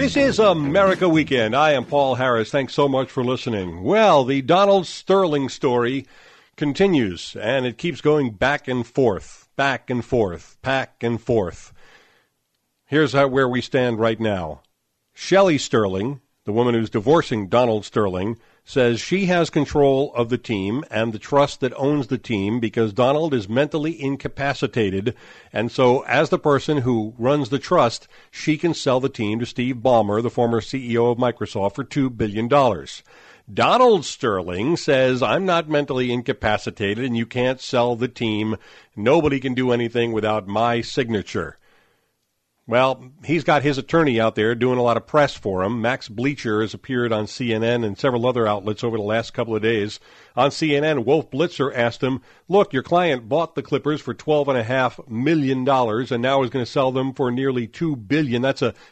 This is America Weekend. I am Paul Harris. Thanks so much for listening. Well, the Donald Sterling story continues, and it keeps going back and forth, back and forth, back and forth. Here's where we stand right now. Shelley Sterling, the woman who's divorcing Donald Sterling, says she has control of the team and the trust that owns the team because Donald is mentally incapacitated, and so as the person who runs the trust, she can sell the team to Steve Ballmer, the former CEO of Microsoft, for $2 billion. Donald Sterling says, I'm not mentally incapacitated and you can't sell the team. Nobody can do anything without my signature. Well, he's got his attorney out there doing a lot of press for him. Max Bleacher has appeared on CNN and several other outlets over the last couple of days. On CNN, Wolf Blitzer asked him, look, your client bought the Clippers for $12.5 million and now is going to sell them for nearly $2 billion. That's a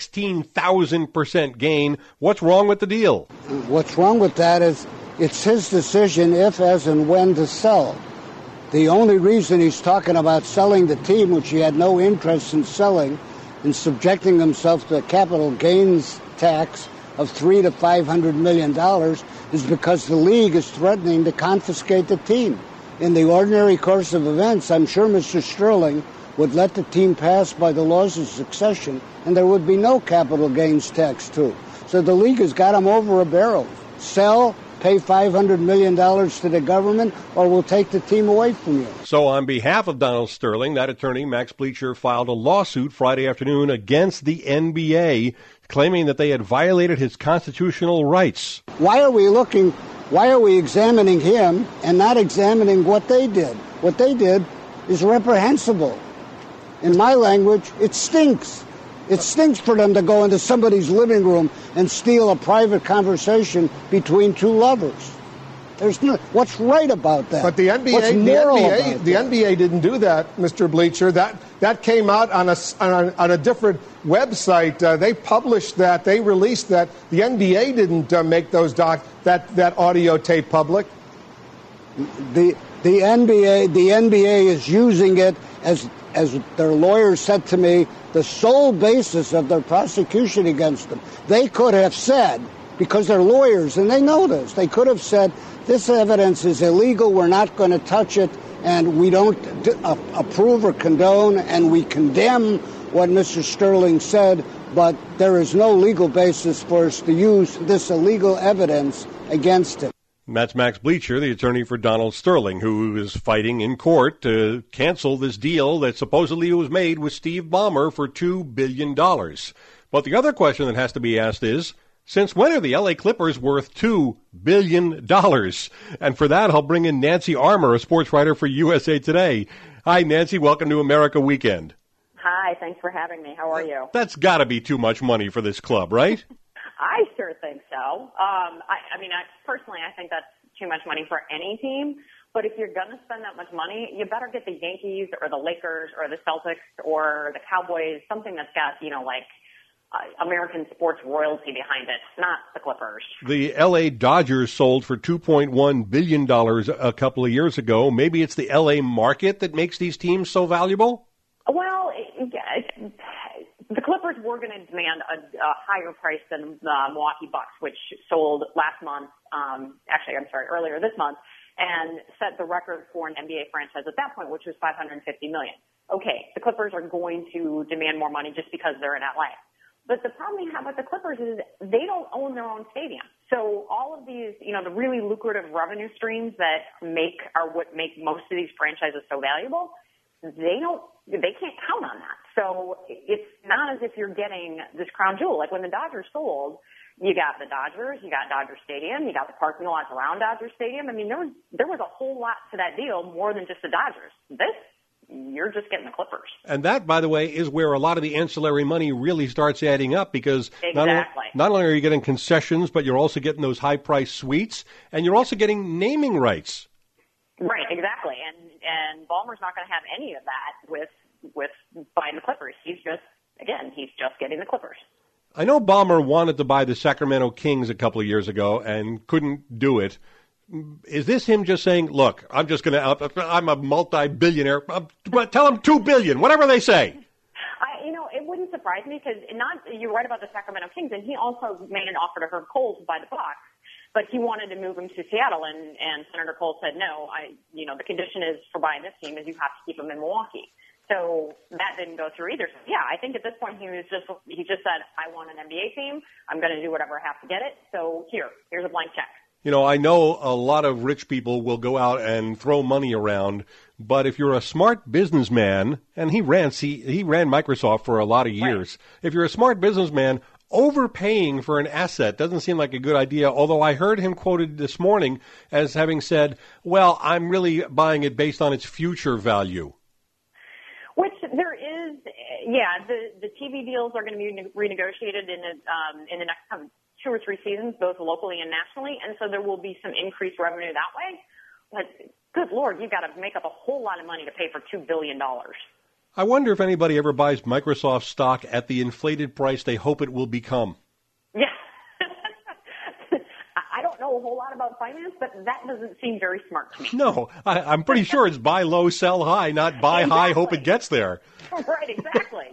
16,000% gain. What's wrong with the deal? What's wrong with that is it's his decision if, as, and when to sell. The only reason he's talking about selling the team, which he had no interest in selling, and subjecting himself to a capital gains tax of $300 to $500 million, is because the league is threatening to confiscate the team. In the ordinary course of events, I'm sure Mr. Sterling would let the team pass by the laws of succession, and there would be no capital gains tax, too. So the league has got him over a barrel. Sell, pay $500 million to the government, or we'll take the team away from you. So on behalf of Donald Sterling, that attorney, Max Bleacher, filed a lawsuit Friday afternoon against the NBA, claiming that they had violated his constitutional rights. Why are we examining him and not examining what they did? What they did is reprehensible. In my language, it stinks. It stinks for them to go into somebody's living room and steal a private conversation between two lovers. What's right about that? But the NBA didn't do that, Mr. Bleacher. That came out on a different website. They published that. They released that. The NBA didn't make that audio tape public. The NBA is using it as their lawyers said to me, the sole basis of their prosecution against them. They could have said, because they're lawyers and they know this, they could have said, this evidence is illegal, we're not going to touch it, and we don't approve or condone, and we condemn what Mr. Sterling said, but there is no legal basis for us to use this illegal evidence against him. That's Max Bleacher, the attorney for Donald Sterling, who is fighting in court to cancel this deal that supposedly was made with Steve Ballmer for $2 billion. But the other question that has to be asked is, since when are the LA Clippers worth $2 billion? And for that, I'll bring in Nancy Armour, a sports writer for USA Today. Hi, Nancy. Welcome to America Weekend. Hi. Thanks for having me. How are you? That's got to be too much money for this club, right? I sure think so. Personally, I think that's too much money for any team. But if you're going to spend that much money, you better get the Yankees or the Lakers or the Celtics or the Cowboys, something that's got, American sports royalty behind it, not the Clippers. The L.A. Dodgers sold for $2.1 billion a couple of years ago. Maybe it's the L.A. market that makes these teams so valuable? Well, the Clippers were going to demand a higher price than the Milwaukee Bucks, which sold earlier this month, and set the record for an NBA franchise at that point, which was $550 million. Okay, the Clippers are going to demand more money just because they're in LA. But the problem you have with the Clippers is they don't own their own stadium. So all of these, the really lucrative revenue streams that what make most of these franchises so valuable, they can't count on that. So it's not as if you're getting this crown jewel. Like when the Dodgers sold, you got the Dodgers, you got Dodger Stadium, you got the parking lots around Dodger Stadium. I mean, there was a whole lot to that deal, more than just the Dodgers. You're just getting the Clippers. And that, by the way, is where a lot of the ancillary money really starts adding up because exactly. not only are you getting concessions, but you're also getting those high-priced suites, and you're also getting naming rights. Right, exactly. And Ballmer's not going to have any of that with buying the Clippers. He's just getting the Clippers. I know Ballmer wanted to buy the Sacramento Kings a couple of years ago and couldn't do it. Is this him just saying, look, I'm a multi-billionaire, tell them $2 billion, whatever they say? It wouldn't surprise me because you're right about the Sacramento Kings, and he also made an offer to Herb Cole to buy the Bucks, but he wanted to move him to Seattle, and Senator Cole said no. The condition is for buying this team is you have to keep him in Milwaukee. So that didn't go through either. So yeah, I think at this point he just said, I want an NBA team. I'm going to do whatever I have to get it. So here's a blank check. I know a lot of rich people will go out and throw money around, but if you're a smart businessman, and he ran Microsoft for a lot of years, right. If you're a smart businessman, overpaying for an asset doesn't seem like a good idea, although I heard him quoted this morning as having said, well, I'm really buying it based on its future value. Which there is, the TV deals are going to be renegotiated in the next 2 or 3 seasons, both locally and nationally, and so there will be some increased revenue that way. But good Lord, you've got to make up a whole lot of money to pay for $2 billion. I wonder if anybody ever buys Microsoft stock at the inflated price they hope it will become. Yeah. I don't know a whole lot about finance, but that doesn't seem very smart to me. No, I'm pretty sure it's buy low, sell high, not buy high, hope it gets there. Right, exactly.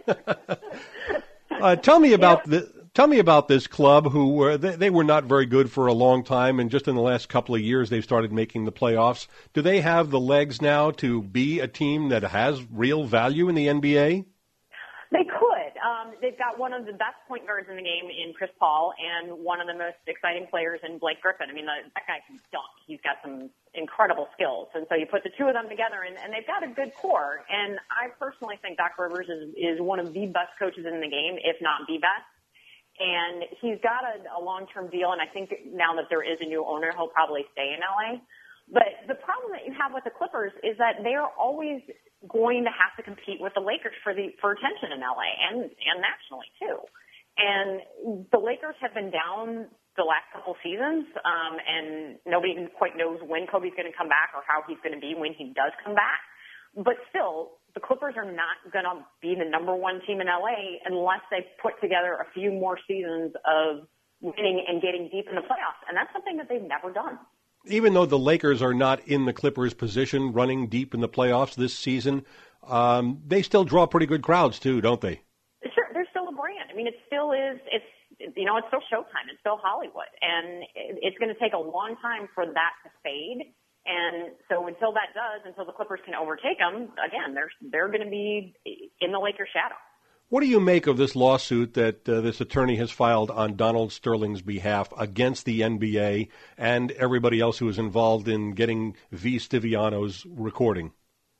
Tell me about this club who they were not very good for a long time, and just in the last couple of years they've started making the playoffs. Do they have the legs now to be a team that has real value in the NBA? They could. They've got one of the best point guards in the game in Chris Paul and one of the most exciting players in Blake Griffin. I mean, that guy can dunk. He's got some incredible skills. And so you put the two of them together, and they've got a good core. And I personally think Doc Rivers is one of the best coaches in the game, if not the best. And he's got a long-term deal, and I think now that there is a new owner, he'll probably stay in L.A. But the problem that you have with the Clippers is that they're always going to have to compete with the Lakers for attention in L.A. and nationally, too. And the Lakers have been down the last couple seasons, and nobody quite knows when Kobe's going to come back or how he's going to be when he does come back. But still, the Clippers are not going to be the number one team in L.A. unless they put together a few more seasons of winning and getting deep in the playoffs. And that's something that they've never done. Even though the Lakers are not in the Clippers' position running deep in the playoffs this season, they still draw pretty good crowds, too, don't they? Sure. They're still a brand. I mean, it still is. It's still Showtime. It's still Hollywood. And it's going to take a long time for that to fade. And so until that does, until the Clippers can overtake them, again, they're going to be in the Lakers' shadow. What do you make of this lawsuit that this attorney has filed on Donald Sterling's behalf against the NBA and everybody else who is involved in getting V. Stiviano's recording?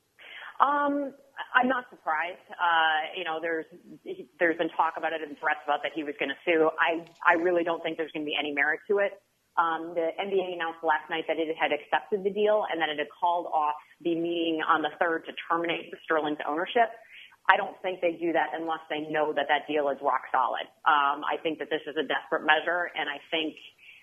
I'm not surprised. There's been talk about it and threats about that he was going to sue. I really don't think there's going to be any merit to it. The NBA announced last night that it had accepted the deal and that it had called off the meeting on the 3rd to terminate Sterling's ownership. I don't think they do that unless they know that deal is rock solid. I think that this is a desperate measure, and I think,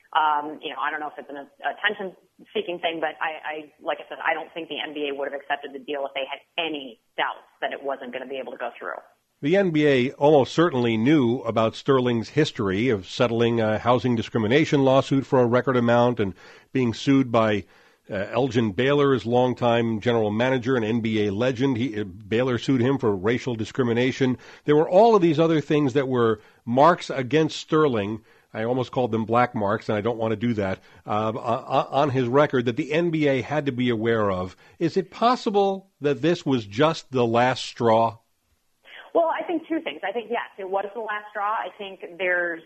I don't know if it's an attention-seeking thing, but like I said, I don't think the NBA would have accepted the deal if they had any doubts that it wasn't going to be able to go through. The NBA almost certainly knew about Sterling's history of settling a housing discrimination lawsuit for a record amount and being sued by Elgin Baylor, his longtime general manager and NBA legend. Baylor sued him for racial discrimination. There were all of these other things that were marks against Sterling. I almost called them black marks, and I don't want to do that, on his record that the NBA had to be aware of. Is it possible that this was just the last straw? Well, I think two things. I think, yes, it was the last straw. I think there's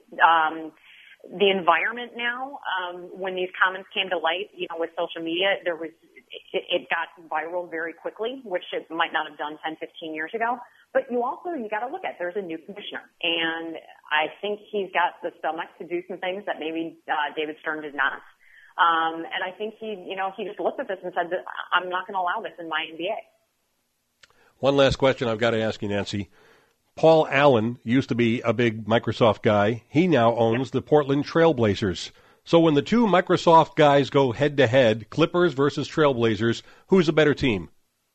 the environment now, when these comments came to light, with social media, it got viral very quickly, which it might not have done 10, 15 years ago. But you got to look at, there's a new commissioner. And I think he's got the stomach to do some things that maybe David Stern did not. And I think he just looked at this and said, I'm not going to allow this in my NBA. One last question I've got to ask you, Nancy. Paul Allen used to be a big Microsoft guy. He now owns the Portland Trail Blazers. So when the two Microsoft guys go head-to-head, Clippers versus Trailblazers, who's a better team?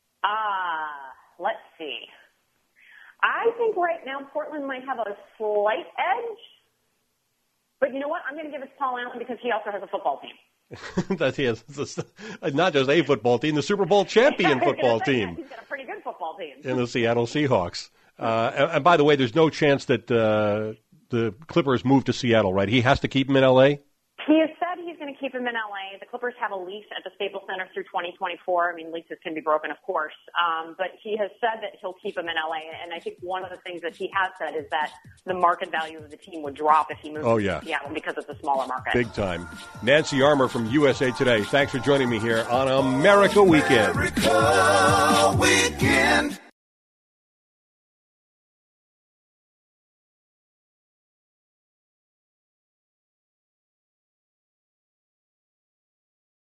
Let's see. I think right now Portland might have a slight edge. But you know what? I'm going to give it to Paul Allen because he also has a football team. That he has not just a football team, the Super Bowl champion football team. He's got a pretty good football team. In the Seattle Seahawks. And by the way, there's no chance that the Clippers move to Seattle, right? He has to keep him in L.A.? He has said he's going to keep him in L.A. The Clippers have a lease at the Staples Center through 2024. I mean, leases can be broken, of course. But he has said that he'll keep him in L.A. And I think one of the things that he has said is that the market value of the team would drop if he moved to Seattle because it's a smaller market. Big time. Nancy Armour from USA Today. Thanks for joining me here on America Weekend. America Weekend.